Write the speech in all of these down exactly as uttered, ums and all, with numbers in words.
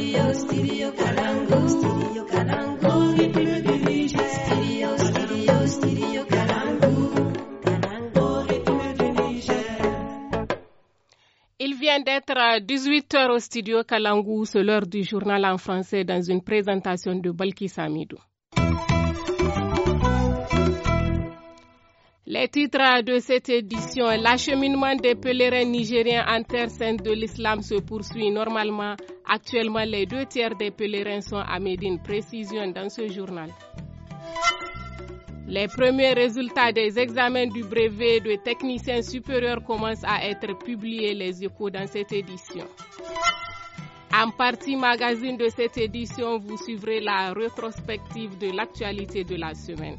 Studio, studio Kalangu, studio Kalangu, rythme du Niger. Studio, studio, studio Kalangu, Kalangu, rythme du Niger. Il vient d'être dix-huit heures au studio Kalangu, c'est l'heure du journal en français dans une présentation de Balki Samidou. Les titres de cette édition, l'acheminement des pèlerins nigériens en terre sainte de l'islam se poursuit normalement. Actuellement, les deux tiers des pèlerins sont à Médine. Précision dans ce journal. Les premiers résultats des examens du brevet de technicien supérieur commencent à être publiés, les échos dans cette édition. En partie magazine de cette édition, vous suivrez la rétrospective de l'actualité de la semaine.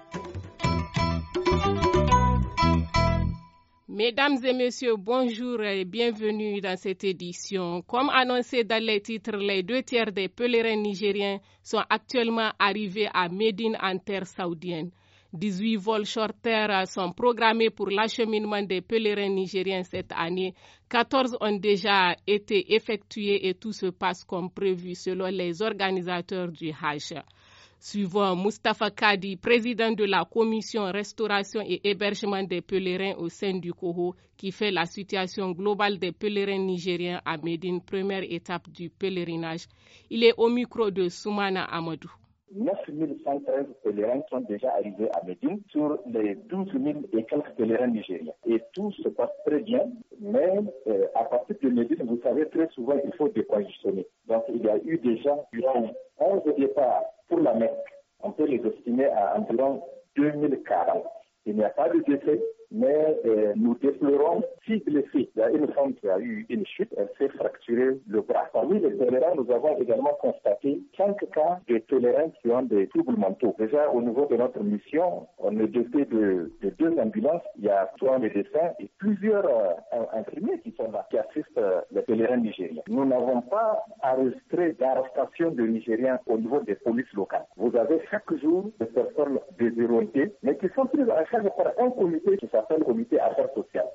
Mesdames et messieurs, bonjour et bienvenue dans cette édition. Comme annoncé dans les titres, les deux tiers des pèlerins nigériens sont actuellement arrivés à Médine en terre saoudienne. dix-huit vols charters sont programmés pour l'acheminement des pèlerins nigériens cette année. quatorze ont déjà été effectués et tout se passe comme prévu selon les organisateurs du Hajj. Suivant Mustafa Kadi, président de la commission restauration et hébergement des pèlerins au sein du C O H O, qui fait la situation globale des pèlerins nigériens à Médine, première étape du pèlerinage. Il est au micro de Soumana Amadou. neuf mille cent treize pèlerins sont déjà arrivés à Médine sur les douze mille et quelques pèlerins nigériens. Et tout se passe très bien, mais euh, à partir de Médine, vous savez, très souvent, il faut décongestionner. Donc, il y a eu déjà durant onze départs pour la Mecque. On peut les estimer à environ deux mille quarante. Il n'y a pas de décès, mais euh, nous déplorons six blessés. Il y a une femme qui a eu une chute, elle s'est fracturé le bras. Parmi les pèlerins, nous avons également constaté cinq cas de pèlerins qui ont des troubles mentaux. Déjà, au niveau de notre mission, on est doté de, de deux ambulances. Il y a trois médecins et plusieurs euh, infirmiers qui sont là, qui assistent euh, les pèlerins nigériens. Nous n'avons pas enregistré d'arrestation de Nigériens au niveau des polices locales. Vous avez chaque jour des personnes déshéroïsées, mais qui sont prises en charge par un comité qui s'appelle le comité affaires sociales.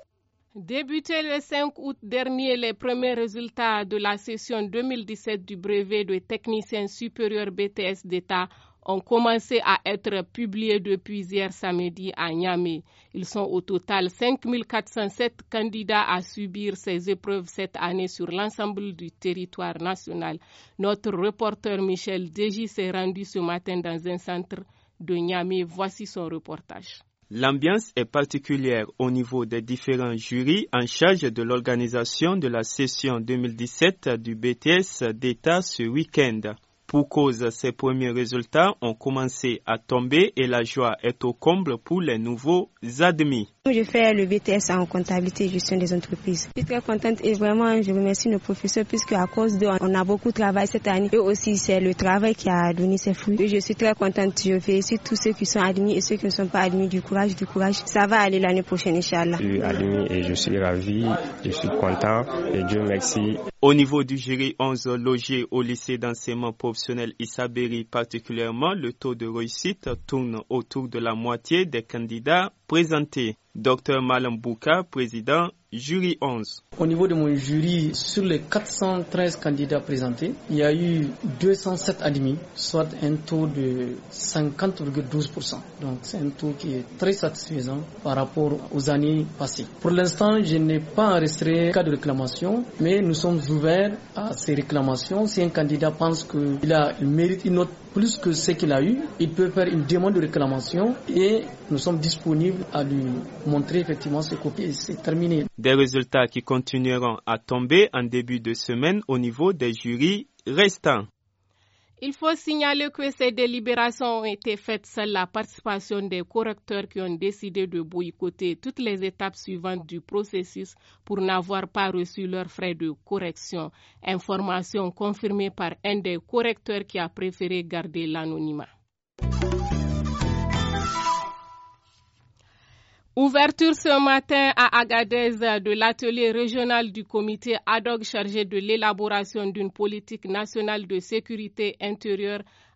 Débuté le cinq août dernier, les premiers résultats de la session deux mille dix-sept du brevet de technicien supérieur B T S d'État ont commencé à être publiés depuis hier samedi à Niamey. Ils sont au total cinq mille quatre cent sept candidats à subir ces épreuves cette année sur l'ensemble du territoire national. Notre reporter Michel Deji s'est rendu ce matin dans un centre de Niamey. Voici son reportage. L'ambiance est particulière au niveau des différents jurys en charge de l'organisation de la session deux mille dix-sept du B T S d'État ce week-end. Pour cause, ces premiers résultats ont commencé à tomber et la joie est au comble pour les nouveaux admis. Je fais le B T S en comptabilité et gestion des entreprises. Je suis très contente et vraiment je remercie nos professeurs puisque à cause d'eux, on a beaucoup de travail cette année. Et aussi, c'est le travail qui a donné ses fruits. Et je suis très contente. Je félicite tous ceux qui sont admis et ceux qui ne sont pas admis. Du courage, du courage. Ça va aller l'année prochaine, Inch'Allah. Je suis admis et je suis ravi. Je suis content et Dieu merci. Au niveau du jury onze logés au lycée d'enseignement professionnel Issa Berry particulièrement, le taux de réussite tourne autour de la moitié des candidats présentés. Docteur Malam Bouka, président, jury onze. Au niveau de mon jury, sur les quatre cent treize candidats présentés, il y a eu deux cent sept admis, soit un taux de cinquante virgule douze pour cent. Donc c'est un taux qui est très satisfaisant par rapport aux années passées. Pour l'instant, je n'ai pas enregistré cas de réclamation, mais nous sommes ouverts à ces réclamations. Si un candidat pense qu'il a, il mérite une note plus que ce qu'il a eu, il peut faire une demande de réclamation et nous sommes disponibles à lui montrer effectivement ce copier. C'est terminé. Des résultats qui continueront à tomber en début de semaine au niveau des jurys restants. Il faut signaler que ces délibérations ont été faites sans la participation des correcteurs qui ont décidé de boycotter toutes les étapes suivantes du processus pour n'avoir pas reçu leurs frais de correction. Information confirmée par un des correcteurs qui a préféré garder l'anonymat. Ouverture ce matin à Agadez de l'atelier régional du comité ad hoc chargé de l'élaboration d'une politique nationale de sécurité intérieure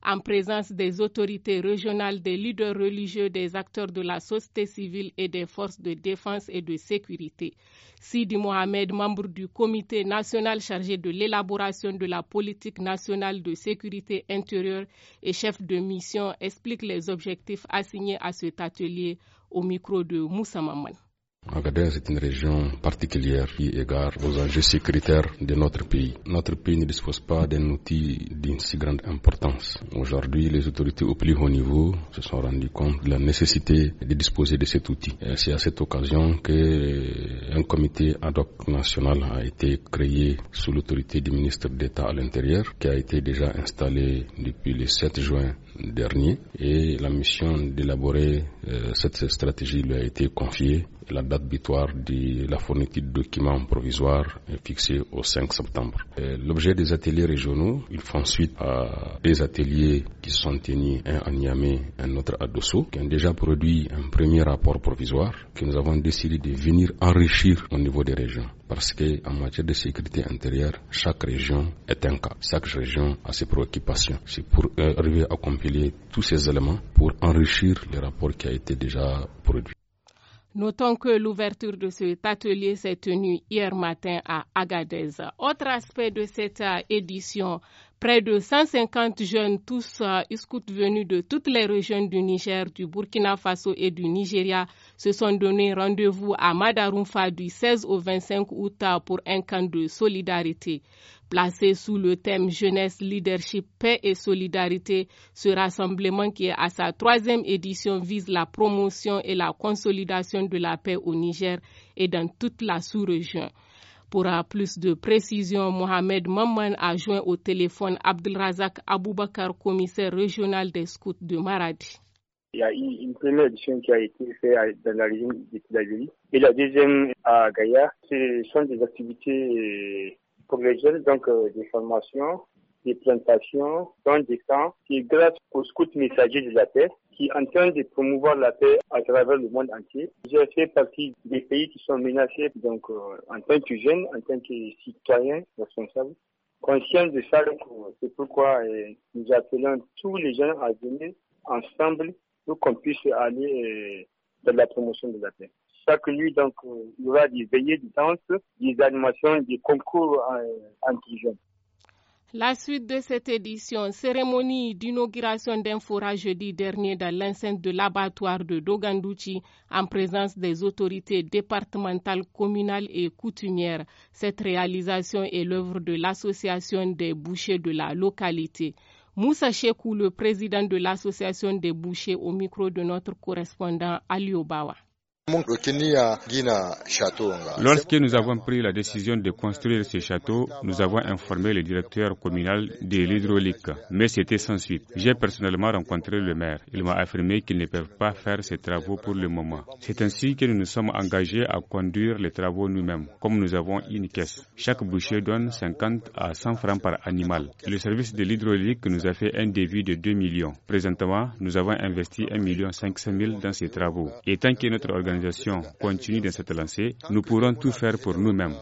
en présence des autorités régionales, des leaders religieux, des acteurs de la société civile et des forces de défense et de sécurité. Sidi Mohamed, membre du comité national chargé de l'élaboration de la politique nationale de sécurité intérieure et chef de mission, explique les objectifs assignés à cet atelier au micro de Moussa Maman. Agadez est une région particulière qui égare aux enjeux sécuritaires de notre pays. Notre pays ne dispose pas d'un outil d'une si grande importance. Aujourd'hui, les autorités au plus haut niveau se sont rendues compte de la nécessité de disposer de cet outil. Et c'est à cette occasion qu'un comité ad hoc national a été créé sous l'autorité du ministre d'État à l'Intérieur, qui a été déjà installé depuis le sept juin dernier, et la mission d'élaborer euh, cette stratégie lui a été confiée. La date butoir de la fourniture de documents provisoires est fixée au cinq septembre. Et l'objet des ateliers régionaux, ils font suite à des ateliers qui sont tenus, un à Niamey, un autre à Dosso, qui ont déjà produit un premier rapport provisoire que nous avons décidé de venir enrichir au niveau des régions. Parce qu'en matière de sécurité intérieure, chaque région est un cas. Chaque région a ses préoccupations. C'est pour arriver à compiler tous ces éléments pour enrichir le rapport qui a été déjà produit. Notons que l'ouverture de cet atelier s'est tenue hier matin à Agadez. Autre aspect de cette édition, près de cent cinquante jeunes, tous euh, scouts venus de toutes les régions du Niger, du Burkina Faso et du Nigeria, se sont donné rendez-vous à Madarumfa du seize au vingt-cinq août pour un camp de solidarité. Placé sous le thème Jeunesse, Leadership, Paix et Solidarité, ce rassemblement qui est à sa troisième édition vise la promotion et la consolidation de la paix au Niger et dans toute la sous-région. Pour plus de précision, Mohamed Mamman a joint au téléphone Abdelrazak Aboubakar, commissaire régional des scouts de Maradi. Il y a eu une première édition qui a été faite dans la région de Tidjali et la deuxième à Gaïa. Ce sont des activités pour les jeunes, donc euh, des formations, des plantations, dans des camps, qui grâce aux scouts messagers de la paix, qui est en train de promouvoir la paix à travers le monde entier. J'ai fait partie des pays qui sont menacés, donc euh, en tant que jeune, en tant que citoyen responsable, conscient de ça, c'est pourquoi euh, nous appelons tous les jeunes à venir ensemble pour qu'on puisse aller euh, dans la promotion de la paix. Chaque nuit, donc, il y aura des veillées de danse, des animations, des concours entre jeunes. La suite de cette édition, cérémonie d'inauguration d'un forage jeudi dernier dans l'enceinte de l'abattoir de Dogandouchi en présence des autorités départementales, communales et coutumières. Cette réalisation est l'œuvre de l'association des bouchers de la localité. Moussa Chekou, le président de l'association des bouchers, au micro de notre correspondant Ali Obawa. Lorsque nous avons pris la décision de construire ce château, nous avons informé le directeur communal de l'hydraulique, mais c'était sans suite. J'ai personnellement rencontré le maire. Il m'a affirmé qu'ils ne peuvent pas faire ces travaux pour le moment. C'est ainsi que nous nous sommes engagés à conduire les travaux nous-mêmes, comme nous avons une caisse. Chaque boucher donne cinquante à cent francs par animal. Le service de l'hydraulique nous a fait un devis de deux millions. Présentement, nous avons investi un million cinq cent mille dans ces travaux. Et tant que notre organisation continue dans cette lancée, nous pourrons tout faire pour nous-mêmes.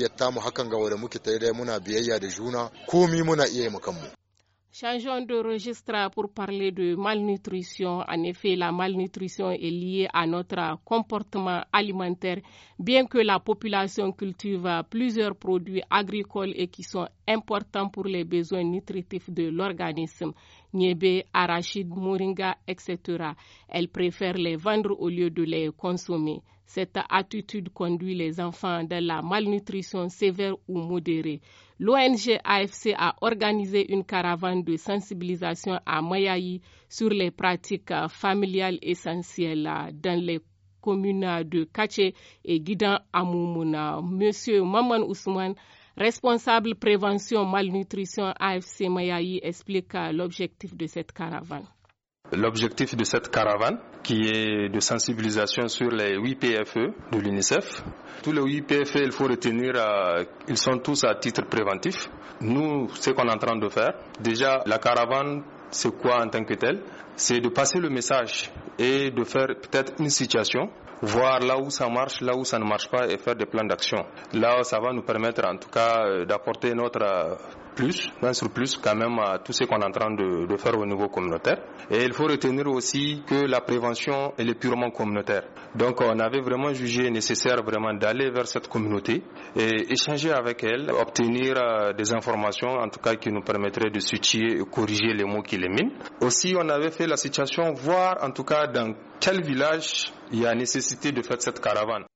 Changeons de registre pour parler de malnutrition. En effet, la malnutrition est liée à notre comportement alimentaire, bien que la population cultive plusieurs produits agricoles et qui sont importants pour les besoins nutritifs de l'organisme. Niébé, arachide, moringa, et cetera. Elle préfère les vendre au lieu de les consommer. Cette attitude conduit les enfants dans la malnutrition sévère ou modérée. L'O N G A F C a organisé une caravane de sensibilisation à Mayaï sur les pratiques familiales essentielles dans les communes de Kaché et Guidan Amoumouna. Monsieur Maman Ousmane, responsable prévention malnutrition A F C Mayaï, explique l'objectif de cette caravane. L'objectif de cette caravane, qui est de sensibilisation sur les huit P F E de l'UNICEF. Tous les huit P F E, il faut retenir, euh, ils sont tous à titre préventif. Nous, ce qu'on est en train de faire, déjà, la caravane, c'est quoi en tant que tel? C'est de passer le message et de faire peut-être une situation, voir là où ça marche, là où ça ne marche pas et faire des plans d'action. Là, ça va nous permettre en tout cas d'apporter notre plus, un surplus quand même à tout ce qu'on est en train de, de faire au niveau communautaire. Et il faut retenir aussi que la prévention, elle est purement communautaire. Donc on avait vraiment jugé nécessaire vraiment d'aller vers cette communauté et échanger avec elle, obtenir euh, des informations en tout cas qui nous permettraient de situer et corriger les mots qui les minent. Aussi on avait fait la situation, voir en tout cas dans quel village il y a nécessité de faire cette caravane.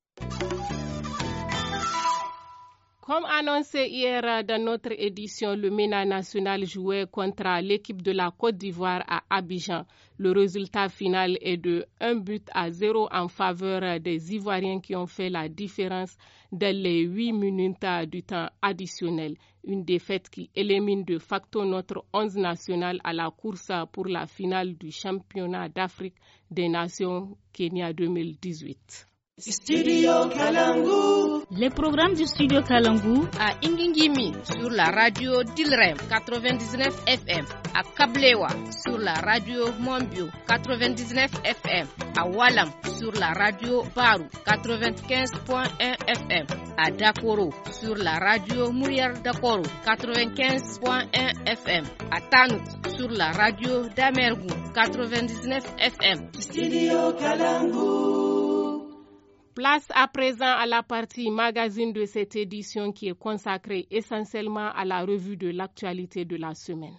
Comme annoncé hier dans notre édition, le MENA national jouait contre l'équipe de la Côte d'Ivoire à Abidjan. Le résultat final est de un but à zéro en faveur des Ivoiriens qui ont fait la différence dans les huit minutes du temps additionnel. Une défaite qui élimine de facto notre onze national à la course pour la finale du championnat d'Afrique des Nations Kenya deux mille dix-huit. Studio Kalangu. Les programmes du Studio Kalangu à Ingingimi sur la radio Dilrem quatre-vingt-dix-neuf F M, à Kablewa sur la radio Monbio quatre-vingt-dix-neuf F M, à Walam sur la radio Baru quatre-vingt-quinze point un F M, à Dakoro sur la radio Mouriar Dakoro quatre-vingt-quinze point un F M, à Tanout sur la radio Damergou quatre-vingt-dix-neuf F M. Studio Kalangu. Place à présent à la partie magazine de cette édition qui est consacrée essentiellement à la revue de l'actualité de la semaine.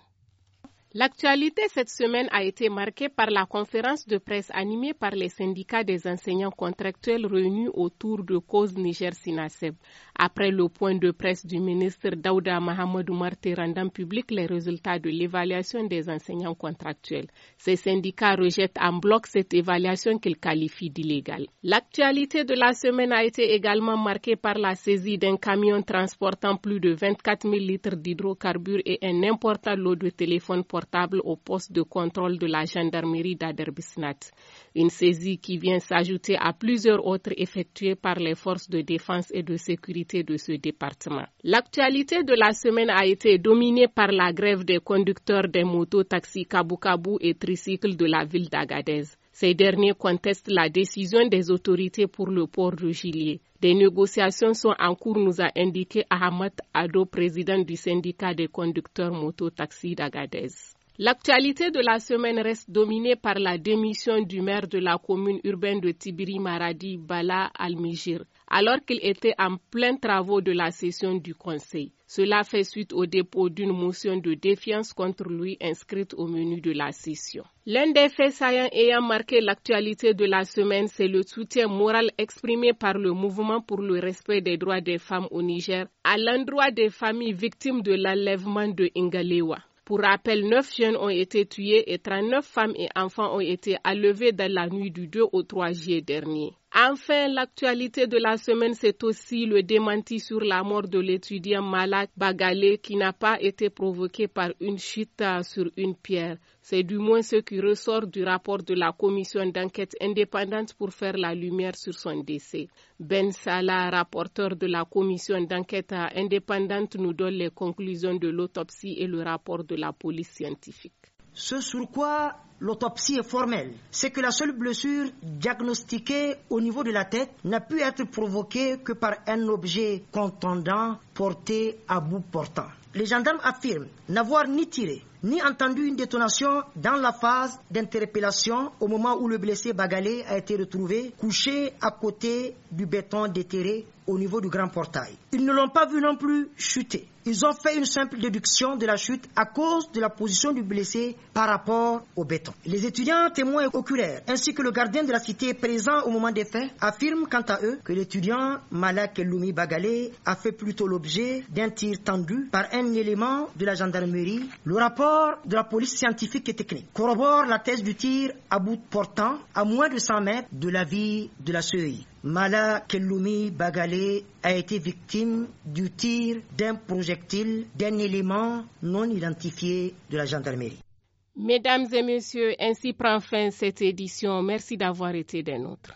L'actualité cette semaine a été marquée par la conférence de presse animée par les syndicats des enseignants contractuels réunis autour de Cause Niger Sinaseb. Après le point de presse du ministre Daouda Mahamadou Marté rendant public les résultats de l'évaluation des enseignants contractuels. Ces syndicats rejettent en bloc cette évaluation qu'ils qualifient d'illégale. L'actualité de la semaine a été également marquée par la saisie d'un camion transportant plus de vingt-quatre mille litres d'hydrocarbures et un important lot de téléphones portables au poste de contrôle de la gendarmerie d'Aderbisnat. Une saisie qui vient s'ajouter à plusieurs autres effectuées par les forces de défense et de sécurité de ce département. L'actualité de la semaine a été dominée par la grève des conducteurs des motos, taxis, kabou-kabou et tricycles de la ville d'Agadez. Ces derniers contestent la décision des autorités pour le port de gilet. Des négociations sont en cours, nous a indiqué Ahmad Ado, président du syndicat des conducteurs moto-taxis d'Agadez. L'actualité de la semaine reste dominée par la démission du maire de la commune urbaine de Tibiri Maradi, Bala Al-Mijir, alors qu'il était en plein travaux de la session du conseil. Cela fait suite au dépôt d'une motion de défiance contre lui inscrite au menu de la session. L'un des faits saillants ayant marqué l'actualité de la semaine, c'est le soutien moral exprimé par le mouvement pour le respect des droits des femmes au Niger à l'endroit des familles victimes de l'enlèvement de Ingalewa. Pour rappel, neuf jeunes ont été tués et trente-neuf femmes et enfants ont été enlevés dans la nuit du deux au trois juillet dernier. Enfin, l'actualité de la semaine, c'est aussi le démenti sur la mort de l'étudiant Malak Bagalé qui n'a pas été provoqué par une chute sur une pierre. C'est du moins ce qui ressort du rapport de la commission d'enquête indépendante pour faire la lumière sur son décès. Ben Salah, rapporteur de la commission d'enquête indépendante, nous donne les conclusions de l'autopsie et le rapport de la police scientifique. Ce sur quoi l'autopsie est formelle, c'est que la seule blessure diagnostiquée au niveau de la tête n'a pu être provoquée que par un objet contondant porté à bout portant. Les gendarmes affirment n'avoir ni tiré ni entendu une détonation dans la phase d'interpellation au moment où le blessé Bagalé a été retrouvé couché à côté du béton déterré au niveau du grand portail. Ils ne l'ont pas vu non plus chuter. Ils ont fait une simple déduction de la chute à cause de la position du blessé par rapport au béton. Les étudiants témoins oculaires ainsi que le gardien de la cité présent au moment des faits affirment quant à eux que l'étudiant Malak Eloumi Bagalé a fait plutôt l'objet d'un tir tendu par un élément de la gendarmerie. Le rapport de la police scientifique et technique corrobore la thèse du tir à bout portant à moins de cent mètres de la ville de la C E I. Mala Kelloumi Bagalé a été victime du tir d'un projectile d'un élément non identifié de la gendarmerie. Mesdames et messieurs, ainsi prend fin cette édition. Merci d'avoir été des nôtres.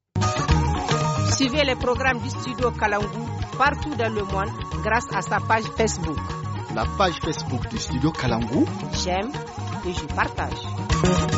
Suivez les programmes du Studio Kalangu partout dans le monde grâce à sa page Facebook. La page Facebook du Studio Kalangu. J'aime et je partage.